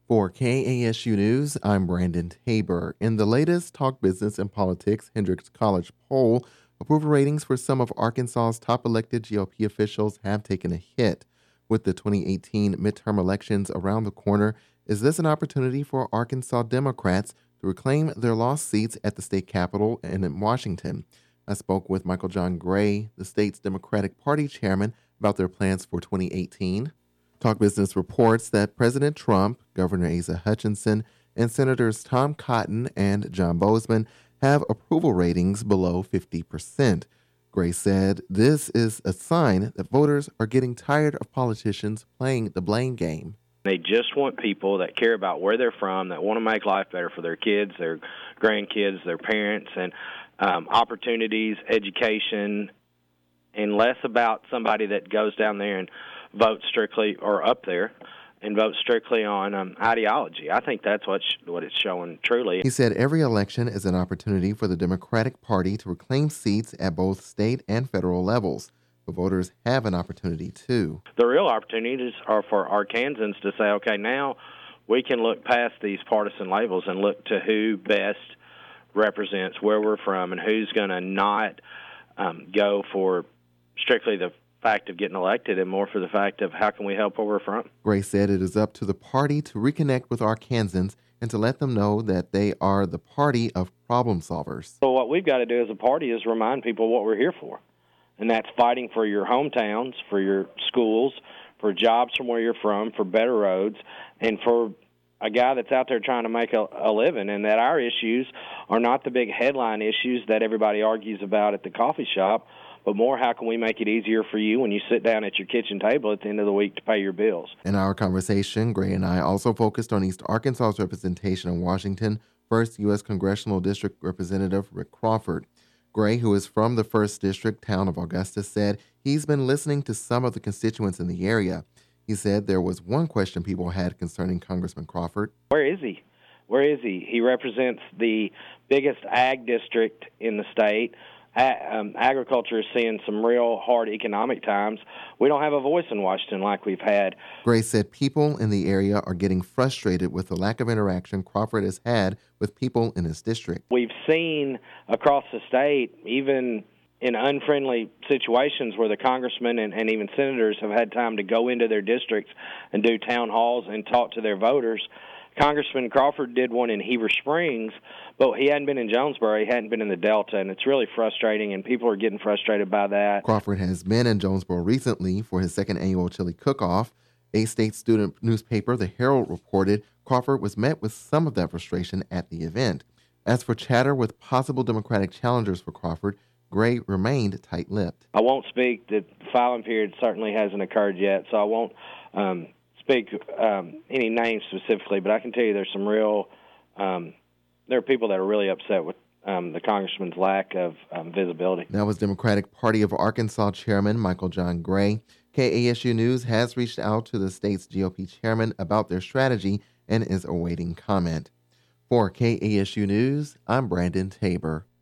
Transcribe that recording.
For KASU News, I'm Brandon Tabor. In the latest Talk Business and Politics Hendrix College poll, approval ratings for some of Arkansas's top elected GOP officials have taken a hit. With the 2018 midterm elections around the corner, is this an opportunity for Arkansas Democrats to reclaim their lost seats at the state capitol and in Washington? I spoke with Michael John Gray, the state's Democratic Party chairman, about their plans for 2018. Talk Business reports that President Trump, Governor Asa Hutchinson, and Senators Tom Cotton and John Boozman have approval ratings below 50%. Gray said this is a sign that voters are getting tired of politicians playing the blame game. They just want people that care about where they're from, that want to make life better for their kids, their grandkids, their parents, and opportunities, education, and less about somebody that goes down there and votes strictly, or up there, and votes strictly on ideology. I think that's what it's showing truly. He said every election is an opportunity for the Democratic Party to reclaim seats at both state and federal levels. But voters have an opportunity too. The real opportunities are for Arkansans to say, okay, now we can look past these partisan labels and look to who best represents where we're from and who's going to not go for strictly the fact of getting elected and more for the fact of how can we help where we're from. Gray said it is up to the party to reconnect with Arkansans and to let them know that they are the party of problem solvers. So what we've got to do as a party is remind people what we're here for, and that's fighting for your hometowns, for your schools, for jobs from where you're from, for better roads, and for a guy that's out there trying to make a living, and that our issues are not the big headline issues that everybody argues about at the coffee shop, but more, how can we make it easier for you when you sit down at your kitchen table at the end of the week to pay your bills? In our conversation, Gray and I also focused on East Arkansas's representation in Washington, 1st U.S. Congressional District Representative Rick Crawford. Gray, who is from the 1st District town of Augusta, said he's been listening to some of the constituents in the area. He said there was one question people had concerning Congressman Crawford. Where is he? Where is he? He represents the biggest ag district in the state. Agriculture is seeing some real hard economic times. We don't have a voice in Washington like we've had. Gray said people in the area are getting frustrated with the lack of interaction Crawford has had with people in his district. We've seen across the state, even in unfriendly situations where the congressmen and even senators have had time to go into their districts and do town halls and talk to their voters. Congressman Crawford did one in Heber Springs, but he hadn't been in Jonesboro, he hadn't been in the Delta, and it's really frustrating, and people are getting frustrated by that. Crawford has been in Jonesboro recently for his 2nd annual chili cook-off. A state student newspaper, The Herald, reported Crawford was met with some of that frustration at the event. As for chatter with possible Democratic challengers for Crawford, Gray remained tight-lipped. I won't speak. The filing period certainly hasn't occurred yet, so I won't speak any names specifically, but I can tell you there's some real there are people that are really upset with the congressman's lack of visibility. That was Democratic Party of Arkansas Chairman Michael John Gray. KASU News has reached out to the state's GOP chairman about their strategy and is awaiting comment. For KASU News, I'm Brandon Tabor.